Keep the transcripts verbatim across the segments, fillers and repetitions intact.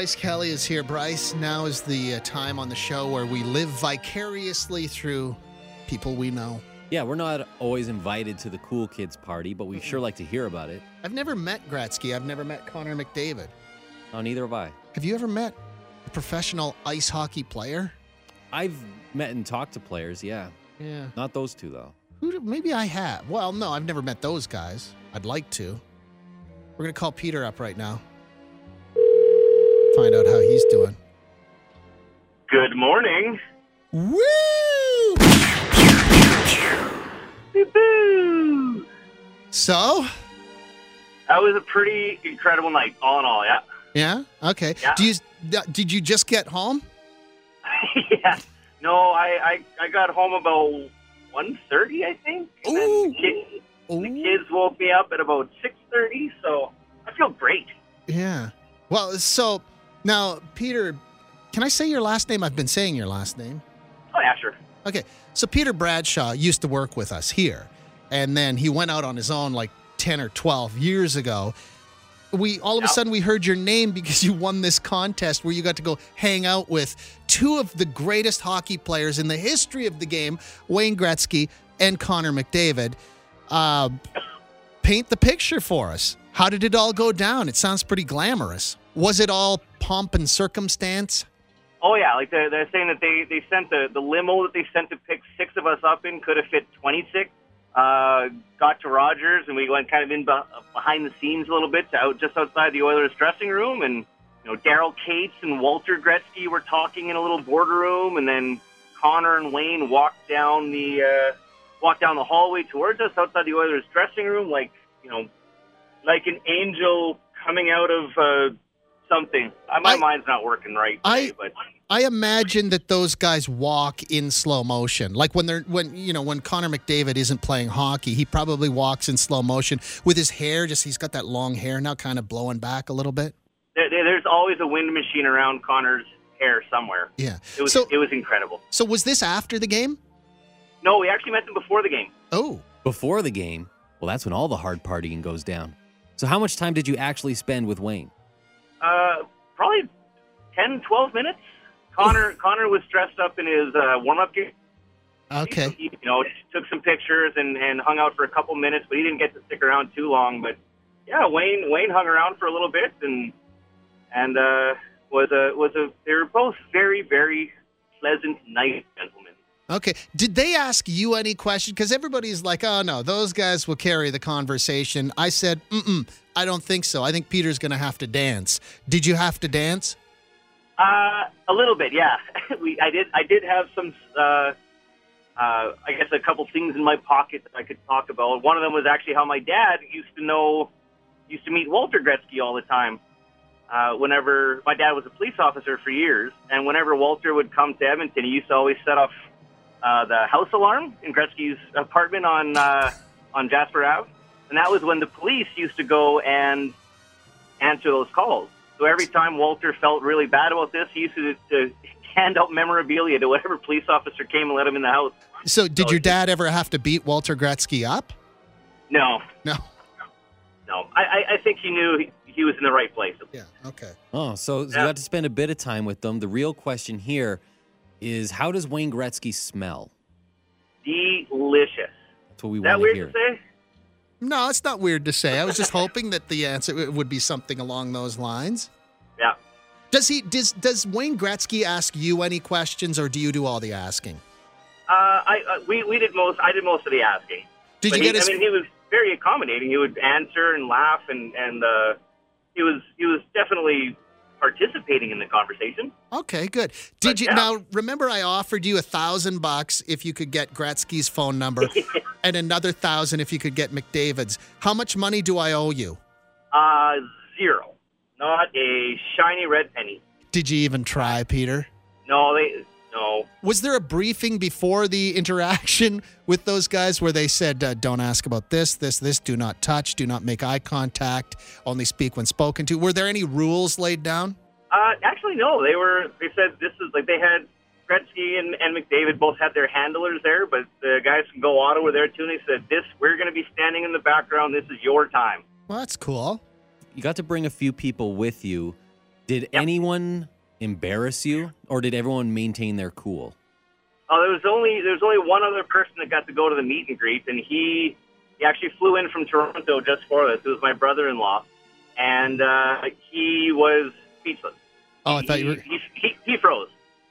Bryce Kelly is here. Bryce, now is the uh, time on the show where we live vicariously through people we know. Yeah, we're not always invited to the cool kids party, but we sure like to hear about it. I've never met Gretzky. I've never met Connor McDavid. Oh, neither have I. Have you ever met a professional ice hockey player? I've met and talked to players, yeah. Yeah. Not those two, though. Who do, maybe I have. Well, no, I've never met those guys. I'd like to. We're going to call Peter up right now. Find out how he's doing. Good morning. Woo! Boo-boo. So? That was a pretty incredible night, all in all, yeah. Yeah? Okay. Yeah. Do you, did you just get home? yeah. No, I, I, I got home about one thirty, I think. And then Ooh. the, kids, Ooh. the kids woke me up at about six thirty, so I feel great. Yeah. Well, so now, Peter, can I say your last name? I've been saying your last name. Oh, yeah, sure. Okay. So Peter Bradshaw used to work with us here, and then he went out on his own like ten or twelve years ago. We all of a Yep. sudden we heard your name because you won this contest where you got to go hang out with two of the greatest hockey players in the history of the game, Wayne Gretzky and Connor McDavid. Uh, paint the picture for us. How did it all go down? It sounds pretty glamorous. Was it all pomp and circumstance? Oh, yeah, like they're, they're saying that they, they sent the, the limo that they sent to pick six of us up in could have fit twenty-six. Uh, got to Rogers, and we went kind of in be- behind the scenes a little bit, to out just outside the Oilers dressing room, and you know Daryl Cates and Walter Gretzky were talking in a little boardroom, and then Connor and Wayne walked down the uh, walked down the hallway towards us outside the Oilers dressing room, like you know, like an angel coming out of uh, something. Uh, my I- mind's not working right, I- today, but. I imagine that those guys walk in slow motion. Like when they're when you know when Connor McDavid isn't playing hockey, he probably walks in slow motion with his hair. Just he's got that long hair now, kind of blowing back a little bit. There, there- there's always a wind machine around Connor's hair somewhere. Yeah. It was So it was incredible. so was this after the game? No, we actually met them before the game. Oh, Before the game, well, that's when all the hard partying goes down. So how much time did you actually spend with Wayne? Uh, probably ten, twelve minutes. Connor Connor was dressed up in his uh, warm-up gear. okay. He, you know, took some pictures and, and hung out for a couple minutes, but he didn't get to stick around too long. But yeah, Wayne Wayne hung around for a little bit and and uh, was a was a. They were both very very pleasant, nice gentlemen. Okay. Did they ask you any questions? Because everybody's like, oh no, those guys will carry the conversation. I said, mm-mm, I don't think so. I think Peter's going to have to dance. Did you have to dance? Uh, a little bit, yeah. we, I did, I did have some, uh, uh, I guess, a couple things in my pocket that I could talk about. One of them was actually how my dad used to know, used to meet Walter Gretzky all the time. Uh, whenever my dad was a police officer for years, and whenever Walter would come to Edmonton, he used to always set off uh, the house alarm in Gretzky's apartment on uh, on Jasper Ave, and that was when the police used to go and answer those calls. So every time Walter felt really bad about this, he used to, to hand out memorabilia to whatever police officer came and let him in the house. So did So your he- dad ever have to beat Walter Gretzky up? No, No. no. I, I, I think he knew he, he was in the right place. Yeah. Okay. Oh, so you Yeah. got to spend a bit of time with them. The real question here is, how does Wayne Gretzky smell? Delicious. That's what we Is that want to weird hear. to say? No, it's not weird to say. I was just hoping that the answer would be something along those lines. Yeah. Does he does does Wayne Gretzky ask you any questions, or do you do all the asking? Uh, I uh, we we did most. I did most of the asking. Did But you he, get his? I mean, he was very accommodating. He would answer and laugh, and and uh, he was he was definitely participating in the conversation. Okay, good. Did But, you yeah. now remember I offered you a thousand bucks if you could get Gretzky's phone number, and another thousand if you could get McDavid's. How much money do I owe you? Uh, zero. Not a shiny red penny. Did you even try, Peter? No, they no. Was there a briefing before the interaction with those guys where they said, uh, don't ask about this, this, this, do not touch, do not make eye contact, only speak when spoken to? Were there any rules laid down? Uh, actually, no. They were. They said this is like they had Gretzky and, and McDavid both had their handlers there, but the guys from Go Auto were there too. And they said, "This we're going to be standing in the background. This is your time." Well, that's cool. You got to bring a few people with you. Did Yep. anyone embarrass you, or did everyone maintain their cool? Oh, there was only there was only one other person that got to go to the meet and greet, and he he actually flew in from Toronto just for this. It was my brother-in-law, and uh, he was speechless. Oh, I thought you were. He, he, he froze.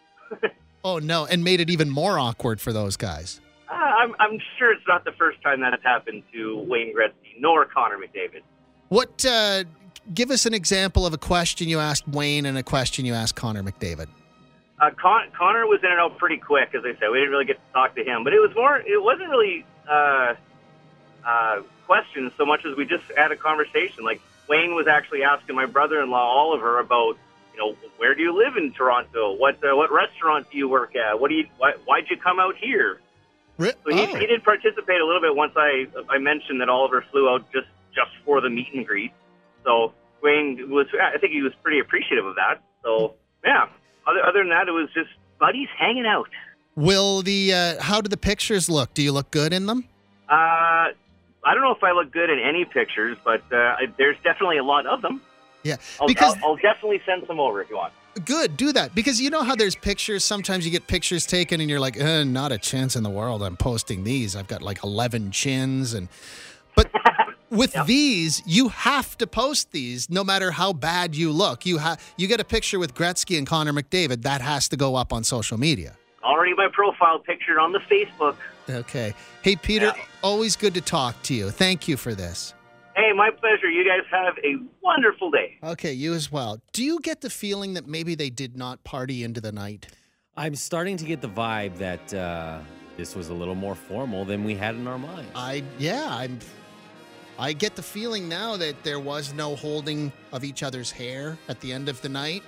Oh no, and made it even more awkward for those guys. Uh, I'm I'm sure it's not the first time that has happened to Wayne Gretzky nor Connor McDavid. What? Uh, give us an example of a question you asked Wayne and a question you asked Connor McDavid. Uh, Con- Connor was in and out pretty quick, as I said. We didn't really get to talk to him, but it was more. It wasn't really uh, uh, questions so much as we just had a conversation. Like Wayne was actually asking my brother-in-law Oliver about, you know, where do you live in Toronto? What uh, what restaurant do you work at? What do you? Why, why'd you come out here? Ri- So he, oh. he did participate a little bit once I I mentioned that Oliver flew out just, just for the meet and greet. So Wayne was, I think he was pretty appreciative of that. So yeah, other other than that, it was just buddies hanging out. Will the? Uh, how do the pictures look? Do you look good in them? Uh, I don't know if I look good in any pictures, but uh, I- there's definitely a lot of them. Yeah, I'll, because I'll, I'll definitely send some over if you want. good. Do that because you know how there's pictures. Sometimes you get pictures taken and you're like, uh, not a chance in the world. I'm posting these. I've got like eleven chins and. But with Yep. these, you have to post these no matter how bad you look. You have you get a picture with Gretzky and Connor McDavid, that has to go up on social media. Already my profile picture on the Facebook. Okay. Hey, Peter, Yeah. always good to talk to you. Thank you for this. Hey, my pleasure. You guys have a wonderful day. Okay, you as well. Do you get the feeling that maybe they did not party into the night? I'm starting to get the vibe that uh, this was a little more formal than we had in our minds. I yeah, I'm I get the feeling now that there was no holding of each other's hair at the end of the night.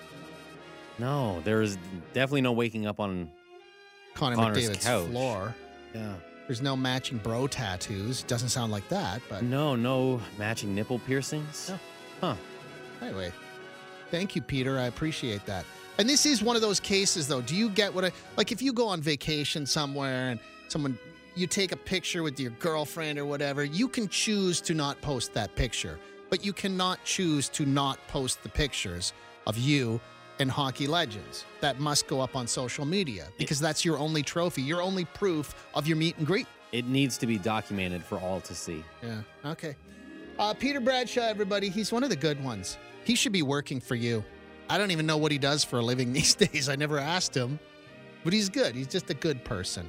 No, there is definitely no waking up on. Connor Connor's McDavid's couch. floor. Yeah. There's no matching bro tattoos. Doesn't sound like that, but No, no matching nipple piercings. No. Huh. anyway. Thank you, Peter. I appreciate that. And this is one of those cases, though. Do you get what I like? If you go on vacation somewhere and someone you take a picture with your girlfriend or whatever, you can choose to not post that picture, but you cannot choose to not post the pictures of you and hockey legends. That must go up on social media because that's your only trophy, your only proof of your meet and greet. It needs to be documented for all to see. Yeah. Okay. Uh, Peter Bradshaw, everybody. He's one of the good ones. He should be working for you. I don't even know what he does for a living these days. I never asked him, but he's good. He's just a good person.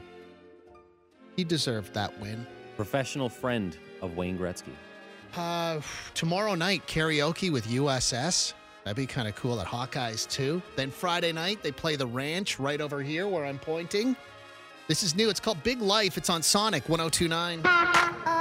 He deserved that win. Professional friend of Wayne Gretzky. Uh, tomorrow night, karaoke with U S S. That'd be kind of cool at Hawkeyes, too. Then Friday night, they play the Ranch right over here where I'm pointing. This is new. It's called Big Life. It's on Sonic one oh two point nine.